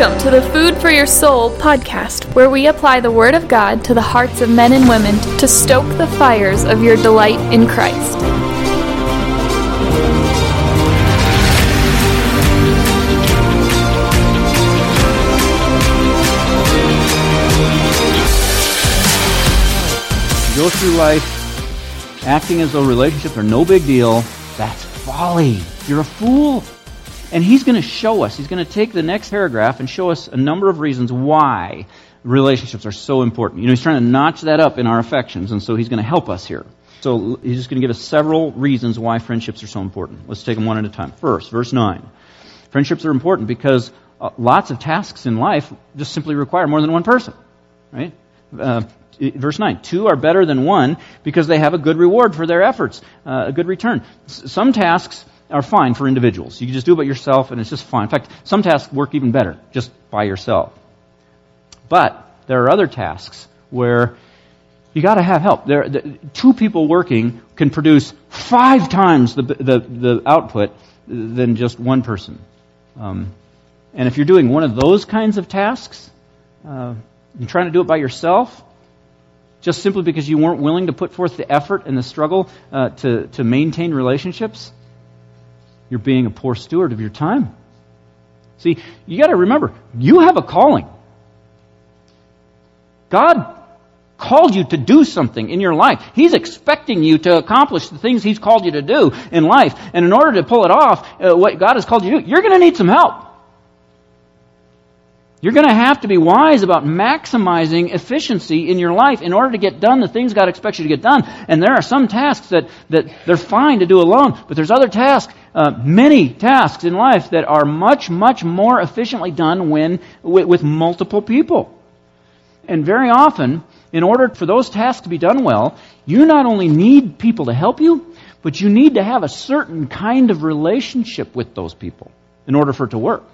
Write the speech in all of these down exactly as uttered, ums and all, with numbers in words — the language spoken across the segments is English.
Welcome to the Food for Your Soul podcast, where we apply the Word of God to the hearts of men and women to stoke the fires of your delight in Christ. Go through life acting as though relationships are no big deal. That's folly. You're a fool. And he's going to show us, he's going to take the next paragraph and show us a number of reasons why relationships are so important. You know, he's trying to notch that up in our affections, and so he's going to help us here. So he's just going to give us several reasons why friendships are so important. Let's take them one at a time. First, verse nine. Friendships are important because uh, lots of tasks in life just simply require more than one person, right? Uh, Verse nine, two are better than one because they have a good reward for their efforts, uh, a good return. S- some tasks are fine for individuals. You can just do it by yourself and it's just fine. In fact, some tasks work even better just by yourself. But there are other tasks where you got to have help. There, the, two people working can produce five times the the, the output than just one person. Um, and if you're doing one of those kinds of tasks, uh, you're trying to do it by yourself, just simply because you weren't willing to put forth the effort and the struggle uh, to, to maintain relationships, you're being a poor steward of your time. See, you got to remember, you have a calling. God called you to do something in your life. He's expecting you to accomplish the things He's called you to do in life. And in order to pull it off, uh, what God has called you to do, you're going to need some help. You're going to have to be wise about maximizing efficiency in your life in order to get done the things God expects you to get done. And there are some tasks that, that they're fine to do alone, but there's other tasks, uh, many tasks in life that are much, much more efficiently done when with, with multiple people. And very often, in order for those tasks to be done well, you not only need people to help you, but you need to have a certain kind of relationship with those people in order for it to work.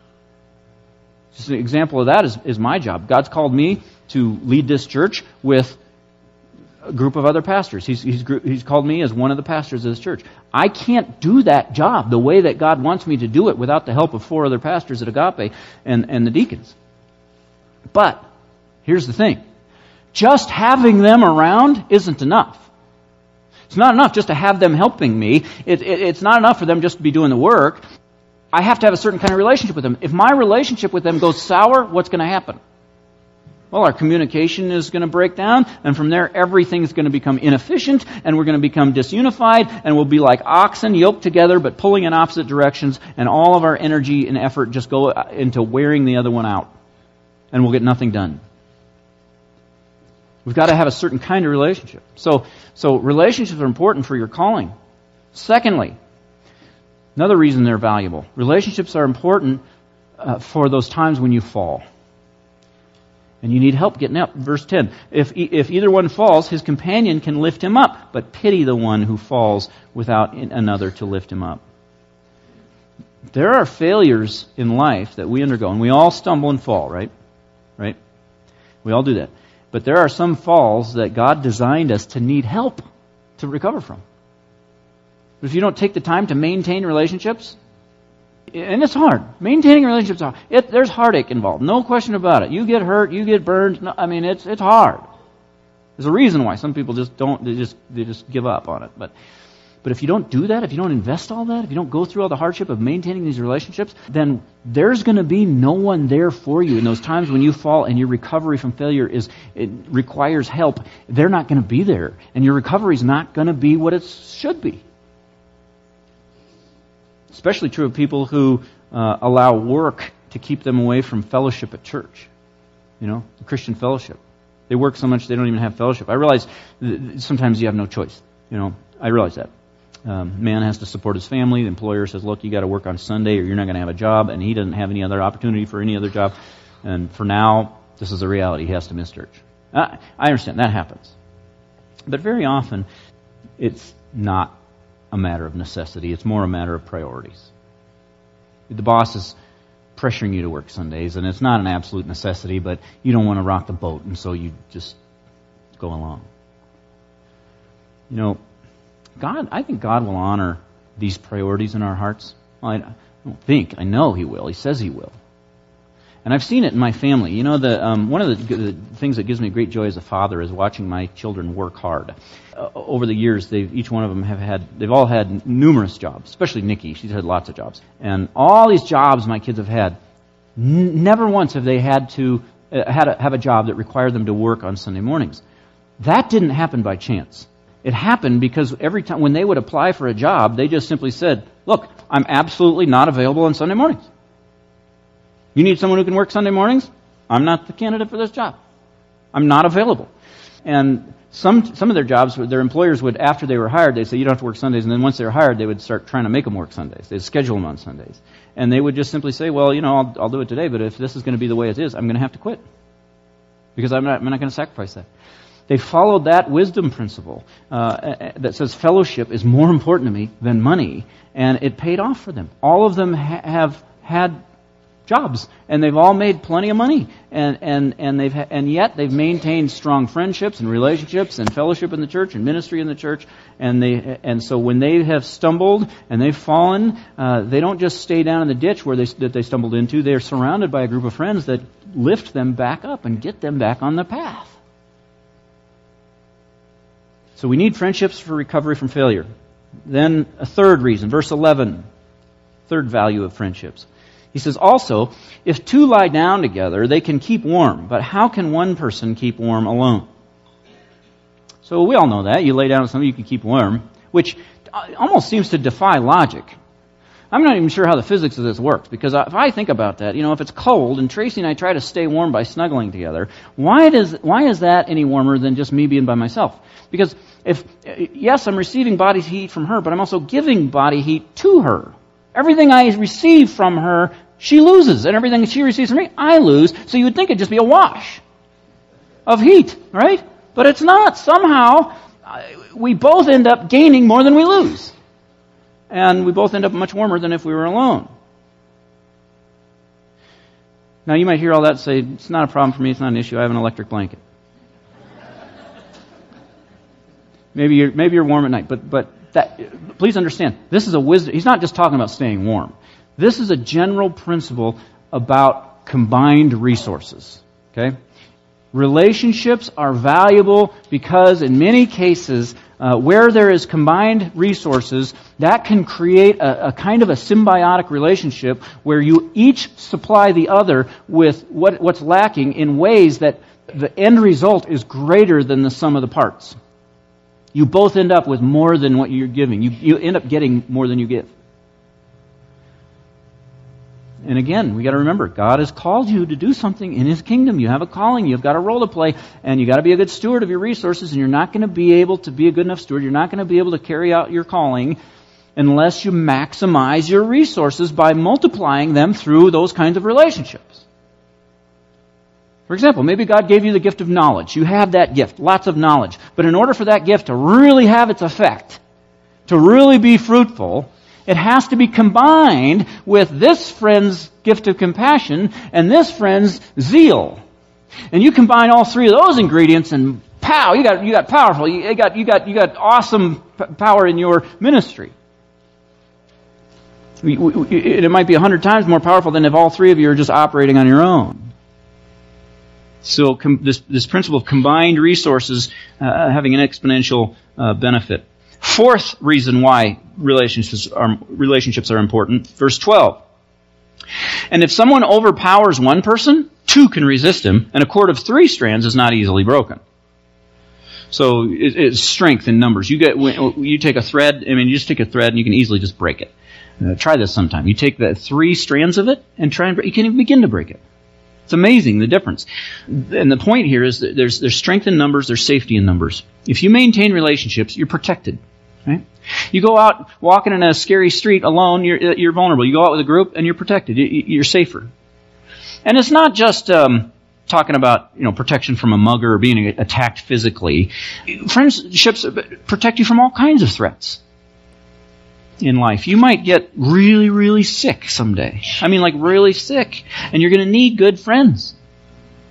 Just an example of that is, is my job. God's called me to lead this church with a group of other pastors. He's, he's, he's called me as one of the pastors of this church. I can't do that job the way that God wants me to do it without the help of four other pastors at Agape and, and the deacons. But here's the thing. Just having them around isn't enough. It's not enough just to have them helping me. It, it, it's not enough for them just to be doing the work. I have to have a certain kind of relationship with them. If my relationship with them goes sour, what's going to happen? Well, our communication is going to break down, and from there, everything's going to become inefficient, and we're going to become disunified, and we'll be like oxen yoked together, but pulling in opposite directions, and all of our energy and effort just go into wearing the other one out, and we'll get nothing done. We've got to have a certain kind of relationship. So, so relationships are important for your calling. Secondly, another reason they're valuable. Relationships are important uh, for those times when you fall. And you need help getting up. Verse ten. If, if either one falls, his companion can lift him up, but pity the one who falls without another to lift him up. There are failures in life that we undergo, and we all stumble and fall, right? Right? We all do that. But there are some falls that God designed us to need help to recover from. But if you don't take the time to maintain relationships, and it's hard. Maintaining relationships is hard. It, there's heartache involved. No question about it. You get hurt, you get burned. No, I mean, it's it's hard. There's a reason why some people just don't. They just they just give up on it. But but if you don't do that, if you don't invest all that, if you don't go through all the hardship of maintaining these relationships, then there's going to be no one there for you in those times when you fall and your recovery from failure is it requires help. They're not going to be there, and your recovery is not going to be what it should be. Especially true of people who uh, allow work to keep them away from fellowship at church. You know, Christian fellowship. They work so much they don't even have fellowship. I realize th- sometimes you have no choice. You know, I realize that. Um, man has to support his family. The employer says, look, you got to work on Sunday or you're not going to have a job. And he doesn't have any other opportunity for any other job. And for now, this is a reality. He has to miss church. Uh, I understand. That happens. But very often, it's not a matter of necessity. It's more a matter of priorities. The boss is pressuring you to work Sundays, and it's not an absolute necessity, but you don't want to rock the boat, and so you just go along. You know, God, I think God will honor these priorities in our hearts. Well, I don't think, I know He will. He says He will. And I've seen it in my family. You know, the um, one of the, the things that gives me great joy as a father is watching my children work hard. Uh, over the years, they've, each one of them have had, they've all had numerous jobs, especially Nikki. She's had lots of jobs. And all these jobs my kids have had, n- never once have they had to uh, had a, have a job that required them to work on Sunday mornings. That didn't happen by chance. It happened because every time when they would apply for a job, they just simply said, look, I'm absolutely not available on Sunday mornings. You need someone who can work Sunday mornings? I'm not the candidate for this job. I'm not available. And some some of their jobs, their employers would, after they were hired, they'd say, you don't have to work Sundays. And then once they were hired, they would start trying to make them work Sundays. They'd schedule them on Sundays. And they would just simply say, well, you know, I'll, I'll do it today, but if this is going to be the way it is, I'm going to have to quit. Because I'm not, I'm not going to sacrifice that. They followed that wisdom principle uh, that says fellowship is more important to me than money. And it paid off for them. All of them ha- have had jobs, and they've all made plenty of money, and and and they've ha- and yet they've maintained strong friendships and relationships and fellowship in the church and ministry in the church, and they and so when they have stumbled and they've fallen, uh, they don't just stay down in the ditch where they that they stumbled into. They're surrounded by a group of friends that lift them back up and get them back on the path. So we need friendships for recovery from failure. Then a third reason, verse eleven, third value of friendships. He says, also, if two lie down together, they can keep warm. But how can one person keep warm alone? So we all know that. You lay down with somebody, you can keep warm, which almost seems to defy logic. I'm not even sure how the physics of this works, because if I think about that, you know, if it's cold and Tracy and I try to stay warm by snuggling together, why does why is that any warmer than just me being by myself? Because if, yes, I'm receiving body heat from her, but I'm also giving body heat to her. Everything I receive from her, she loses. And everything she receives from me, I lose. So you would think it'd just be a wash of heat, right? But it's not. Somehow, we both end up gaining more than we lose. And we both end up much warmer than if we were alone. Now, you might hear all that and say, it's not a problem for me, it's not an issue, I have an electric blanket. Maybe you're, maybe you're warm at night, but, but that, please understand, this is a wisdom. He's not just talking about staying warm. This is a general principle about combined resources. Okay? Relationships are valuable because in many cases, uh, where there is combined resources, that can create a, a kind of a symbiotic relationship where you each supply the other with what, what's lacking in ways that the end result is greater than the sum of the parts. You both end up with more than what you're giving. You, you end up getting more than you give. And again, we got to remember, God has called you to do something in His kingdom. You have a calling. You've got a role to play. And you got to be a good steward of your resources. And you're not going to be able to be a good enough steward. You're not going to be able to carry out your calling unless you maximize your resources by multiplying them through those kinds of relationships. For example, maybe God gave you the gift of knowledge. You have that gift, lots of knowledge. But in order for that gift to really have its effect, to really be fruitful, it has to be combined with this friend's gift of compassion and this friend's zeal. And you combine all three of those ingredients and pow, you got you got powerful. You got you got you got awesome power in your ministry. It might be a hundred times more powerful than if all three of you are just operating on your own. So com- this, this principle of combined resources uh, having an exponential uh, benefit. Fourth reason why relationships are, relationships are important, verse twelve. And if someone overpowers one person, two can resist him, and a cord of three strands is not easily broken. So it, it's strength in numbers. You get you take a thread, I mean, you just take a thread and you can easily just break it. Uh, try this sometime. You take the three strands of it and try and break, you can't even begin to break it. It's amazing, the difference. And the point here is that there's, there's strength in numbers, there's safety in numbers. If you maintain relationships, you're protected. Right? You go out walking in a scary street alone, you're, you're vulnerable. You go out with a group, and you're protected. You're safer. And it's not just um, talking about you know protection from a mugger or being attacked physically. Friendships protect you from all kinds of threats in life. You might get really, really sick someday. I mean, like really sick. And you're going to need good friends.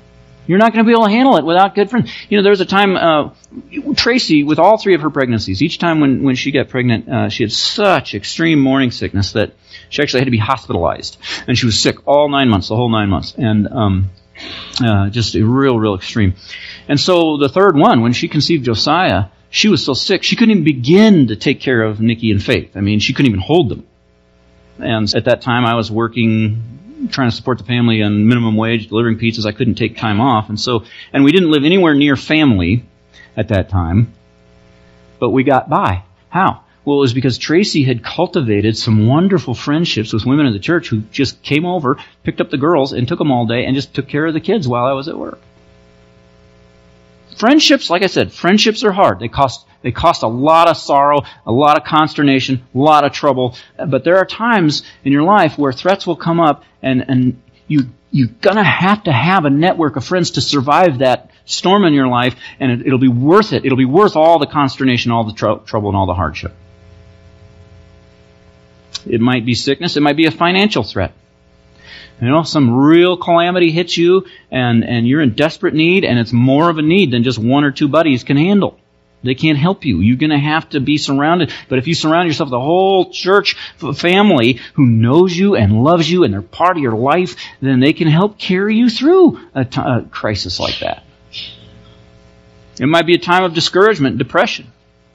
You're not going to be able to handle it without good friends. You know, there was a time, uh, Tracy, with all three of her pregnancies, each time when, when she got pregnant, uh, she had such extreme morning sickness that she actually had to be hospitalized. And she was sick all nine months, the whole nine months. And um, uh, just a real, real extreme. And so the third one, when she conceived Josiah, she was so sick, she couldn't even begin to take care of Nikki and Faith. I mean, she couldn't even hold them. And at that time, I was working, trying to support the family on minimum wage, delivering pizzas. I couldn't take time off. And so, and we didn't live anywhere near family at that time, but we got by. How? Well, it was because Tracy had cultivated some wonderful friendships with women in the church who just came over, picked up the girls, and took them all day and just took care of the kids while I was at work. Friendships, like I said, friendships are hard. They cost They cost a lot of sorrow, a lot of consternation, a lot of trouble. But there are times in your life where threats will come up, and, and you, you're going to have to have a network of friends to survive that storm in your life, and it, it'll be worth it. It'll be worth all the consternation, all the tr- trouble, and all the hardship. It might be sickness. It might be a financial threat. You know, some real calamity hits you, and, and you're in desperate need, and it's more of a need than just one or two buddies can handle. They can't help you. You're going to have to be surrounded. But if you surround yourself with a whole church family who knows you and loves you and they're part of your life, then they can help carry you through a, t- a crisis like that. It might be a time of discouragement, depression,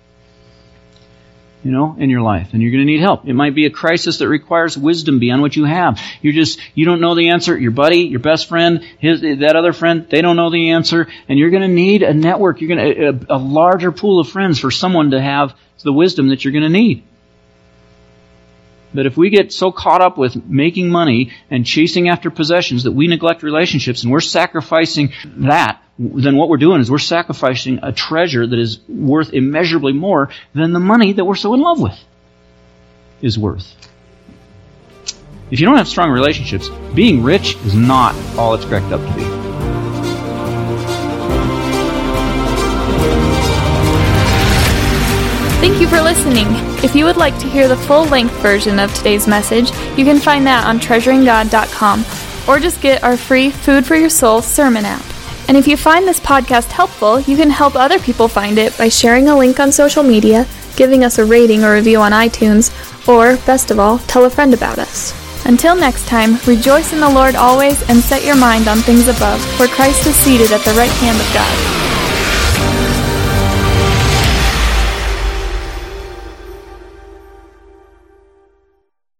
you know, in your life, and you're going to need help. It might be a crisis that requires wisdom beyond what you have. You're just, you don't know the answer. Your buddy, your best friend, his, that other friend, they don't know the answer, and you're going to need a network. You're going to, a, a larger pool of friends for someone to have the wisdom that you're going to need. But if we get so caught up with making money and chasing after possessions that we neglect relationships, and we're sacrificing that, then what we're doing is we're sacrificing a treasure that is worth immeasurably more than the money that we're so in love with is worth. If you don't have strong relationships, being rich is not all it's cracked up to be. Thank you for listening. If you would like to hear the full-length version of today's message, you can find that on treasuring god dot com, or just get our free Food for Your Soul sermon app. And if you find this podcast helpful, you can help other people find it by sharing a link on social media, giving us a rating or review on iTunes, or, best of all, tell a friend about us. Until next time, rejoice in the Lord always and set your mind on things above, where Christ is seated at the right hand of God.